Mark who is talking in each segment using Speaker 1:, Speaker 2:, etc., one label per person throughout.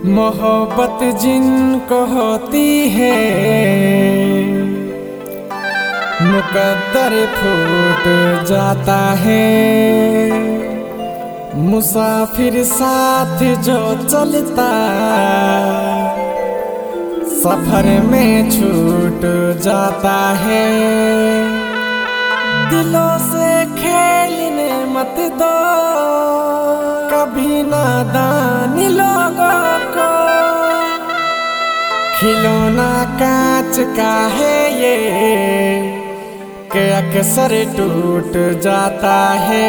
Speaker 1: मोहब्बत जिनको होती है मुकद्दर फूट जाता है। मुसाफिर साथ जो चलता सफर में छूट जाता है। दिलों से खेलने मत दो कभी नादान लोगों को। खिलौना कांच का है ये कि अक्सर टूट जाता है।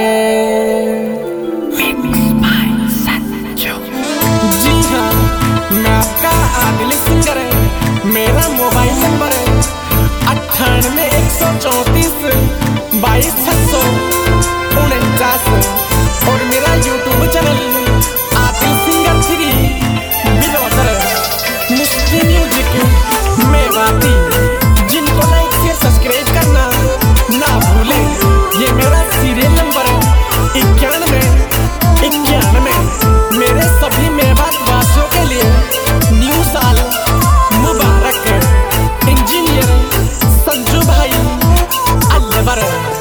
Speaker 1: जी हाँ, मैं आपका आदिल सिंगर है। मेरा मोबाइल नंबर है 98 144 22 649 और मेरा YouTube channel Adil singer 3 Bilodar मुस्लिम म्यूजिक में बाती। जिनको लाइक शेयर सब्सक्राइब करना ना भूले। ये मेरा सीरियल नंबर है 91 मेरे सभी मेवात वासियों के लिए न्यू साल मुबारक। इंजीनियर संजू भाई अल्लवर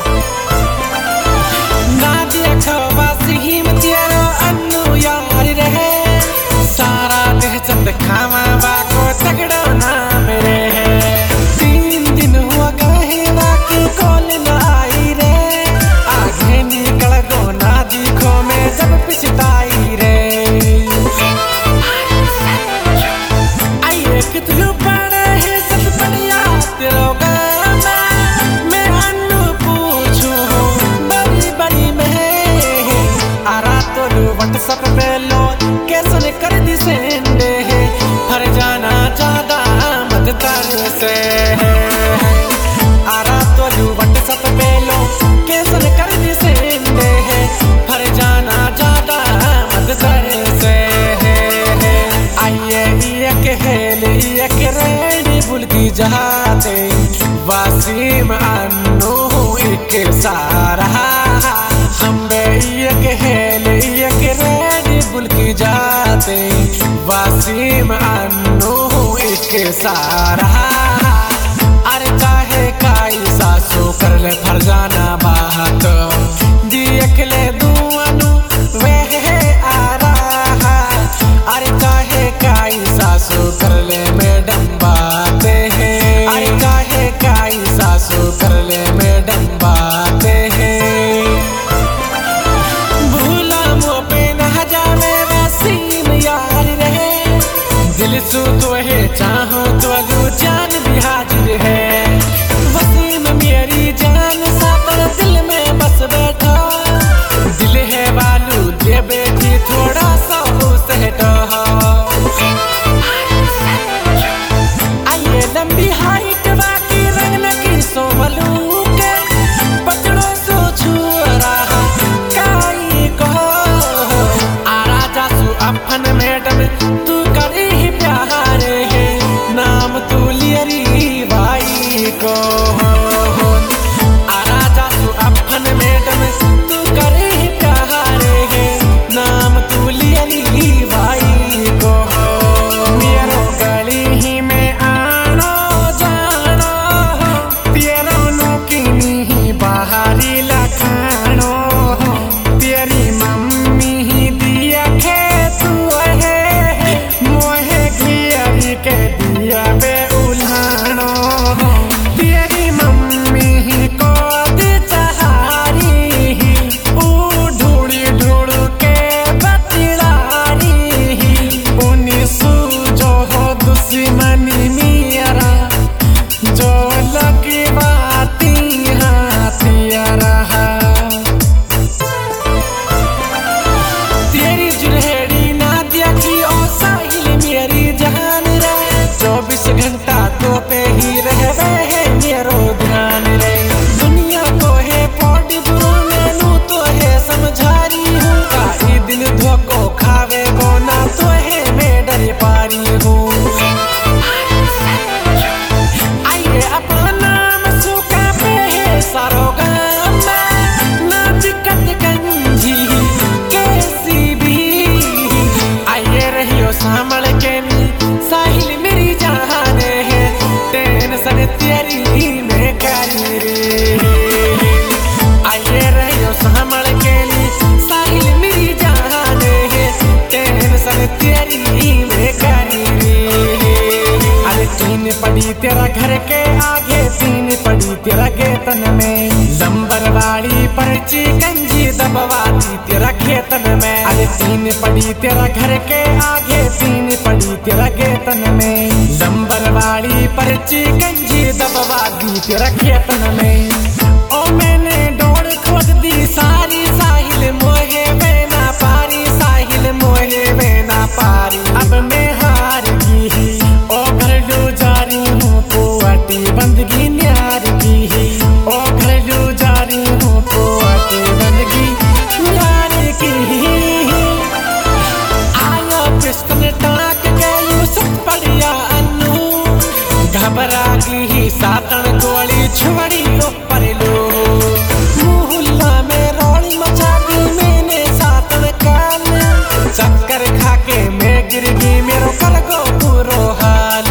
Speaker 1: नादिया खवासी हिमतियारो अन्नू यार रहे। सारा देह चंद खावा बाको तगड़ो ना मेरे है। 3 दिन हुआ गए बाकी कॉल ना आई रे। आगे निकल गो ना दिखो मैं जब पिछताई रे। आइए कितलू पड़े है सब बढ़िया तेरो गाना। मैं अन्नू पूछूं बड़ी बड़ी में आरा तो लू व्हाट्सएप पे लो कैसे कर दी सेंडे है। फर जाना ज्यादा मत तारे से आरा तो लू व्हाट्सएप पे लो कैसे कर दी सेंडे है। फर जाना ज्यादा मत तारे से। आइए एक हेले एक रेडी बुल की जहाते वासीम अन्नू एक सारा। हम बे एक हेले एक रेडी बुल की जाते वासीम अन्नू एक सारा। अरे चाहे काई सासू कर ले फर जाना बात दियक ले दुआनु वह आ रहा। अरे चाहे काई सासू कर ले मैडम बातें हैं। अरे चाहे काई सासू कर ले मैडम बातें हैं। भूला मुँह पे न जावे वसीम यार रहे। दिल सू तो है चाहो तो अगू जान भी हाजिर है। वसीम मेरी जान सा पर दिल में बस बैठा। दिल है वालू दे बेटी थोड़ा सा सहटो। आइए लंबी हाइट बाकी रंग की सोमलू के पकड़ो सो छू रहा काई को। आरा जासू अपन मैडम तू करी प्यार है। तीन पड़ी तेरा घर के आगे, तीन पड़ी तेरा गेतन में। लंबर वाली पर्ची गंजी दबवा दी तेरा खेतन में। ओ मैंने डोर खोद दी सारी, साहिल मोहे बेना पारी, साहिल मोहे बेना पारी। अब मैं हार की ओ घरलू जारी हूँ पोअटी बंदगी न्यार की। ओ घरलू जारी हूँ पोअटी बंदगी न्यार की। आया पिस्टल टाँक के यूसुफ पड़िया अन्नू, घबरा गई सातन गोली छुड़ी ऊपर लो। मोहल्ला में रौली मचा दी मैंने सातन काल, चक्कर खा के मैं गिर गई मेरो कर गो बुरो हाल।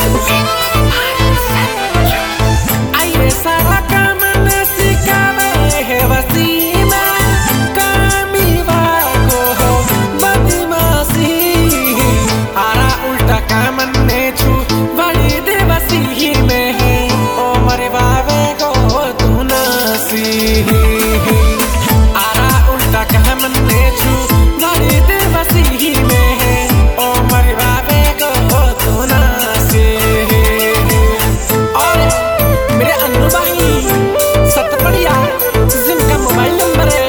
Speaker 1: आइए सारा काम ने सिखावे है वसीमा, कामी वागो हो बदमाशी। आरा उल्टा काम ने छू बड़ी देवसी में है, ओ मरे बाबे को तू नासी। आरा उल्टा काम ने छू बड़ी देवसी में है, ओ मरे बाबे को तू नासी। और मेरे अन्नू भाई सतपड़िया, जिनका मोबाइल नंबर है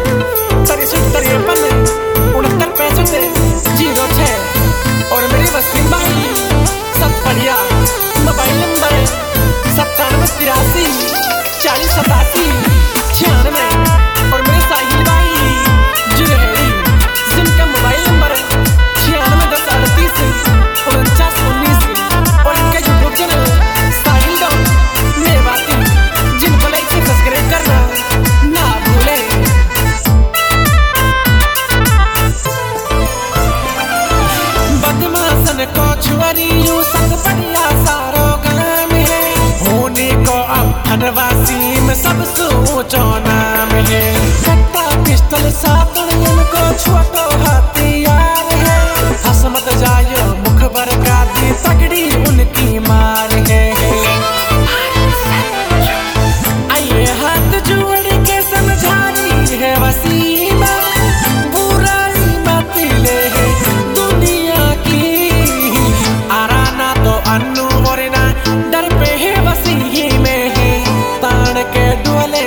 Speaker 1: 6353 और मेरे वसीम भाई सतपड़िया मोबाइल नंबर है 9783 40 87 96। और मेरे साहिल भाई जुलहरी, जिनका मोबाइल नंबर है 96 10 38 49 19। और इनका YouTube channel Sahil don Mewati, जिनको लाइक से सब्सक्राइब करना ना भूले। बदमाशन को छुअरी यूं सतपड़िया सारो गाम है, होने को अब फनवासी में सब सोचो नाम है। कट्टा पिस्टल सातन इनको छोटो हथियार है, हसमत जायो मुखबर का दी तगड़ी उनकी मार है। आइए हाथ जोड़ के समझानी है वसीमा, बुराई मत ले दुनिया की। आराना तो अन्नू और ना डर पे है वसी में है, तान के डोले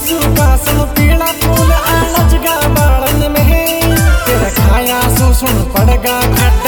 Speaker 1: सुकासम पीला फूल आलज गा बाड़न में तेरा खाया सुन पड़गा खट्टा